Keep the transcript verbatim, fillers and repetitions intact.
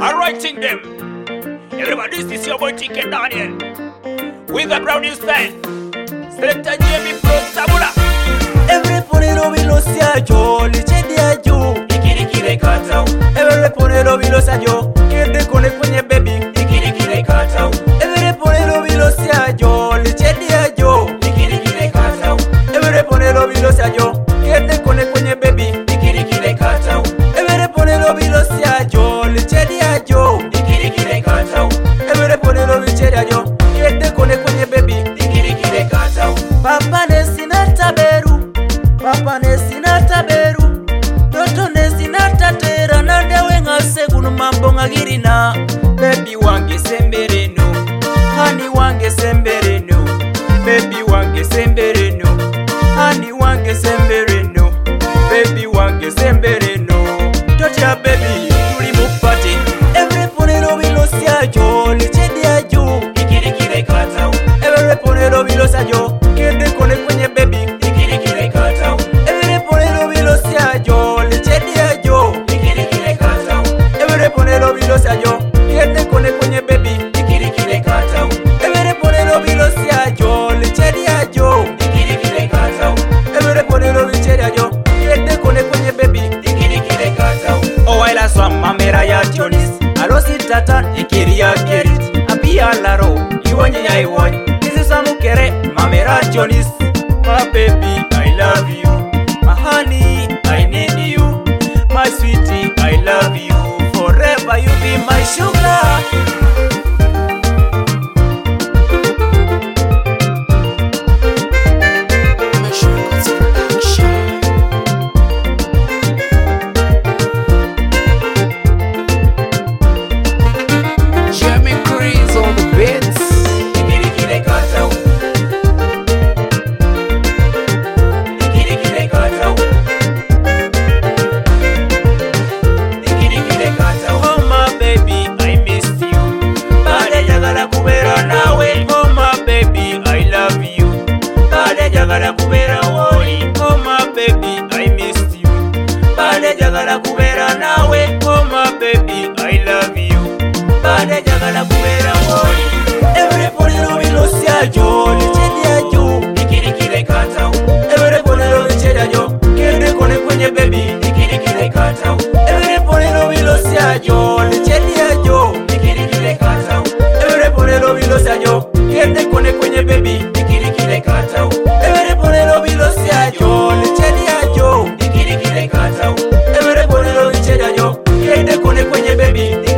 are writing them. Everybody, this is your boy T K Daniel with the brownie style. Selector Jamie Pro Tabula. Every ponero vilo sia yo, liche dia yo. Ikiri kire katao. Every ponero vilo sia yo, kede kone kwenye baby. Ikiri kire katao. Every ponero vilo sia yo, liche dia yo. Ikiri kire katao. Every ponero vilo sia yo, kede kone kwenye baby. Ikiri kire katao. Every ponero vilo sia yo, liche dia yo. Ikiri kire katao. Every ponero liche dia yo, kede kone kwenye baby. Ikiri kire katao. Papa nesina taberu, papa nesina taberu, toto nesina tatera nandewe ngase kunu mambo ngagirina. Baby wange sembereno, honey wange sembereno, baby wange sembereno, honey wange sembereno, baby wange sembereno. Tocha baby tuli mupati, every ponero vilo sia yo, liche dia yo. Ikiri kire katao. Every ponero vilo sia yo, kede kone kwenye baby. Ikiri kire katao. Every ponero vilo sia yo, liche dia yo. Ikiri kire katao. Every ponero vilo sia yo, kede kone kwenye baby. Ikiri kire katao. Every ponero vilo sia yo, liche dia yo. Ikiri kire katao. Every ponero liche dia yo, kede kone kwenye baby. Ikiri kire katao. Oh I la swam mamera ya Jonis, alo sitata ikiri ya Gerit. Apia laro, iwonye ya iwonye. This is amukere mamera Jonis. My baby, I love you. My honey, I need you. My sweetie, I love you. Forever you be my sugar. Jamie Crease on the beats. Ikiri kire katao. Ikiri kire katao. Ikiri kire katao. Oh my baby, I miss you. Bade jagala kubera nawe. Oh my baby, I love you. Bade jagala kubera woli. Oh my baby, I miss you. Bade jagala kubera nawe. Oh my baby, I love you. Bade jagala kubera woli. Every ponero vilo sia yo, liche dia yo. Ikiri kire katao. Every ponero liche dia yo, kede kone kwenye baby. Ikiri kire katao. Every ponero vilo sia yo, liche dia yo. Ikiri kire katao. Every ponero vilo sia yo, kede kone kwenye baby. Ikiri kire katao. Every ponero vilo sia yo, liche dia yo. Ikiri kire katao. Every ponero liche dia yo, kede kone kwenye baby.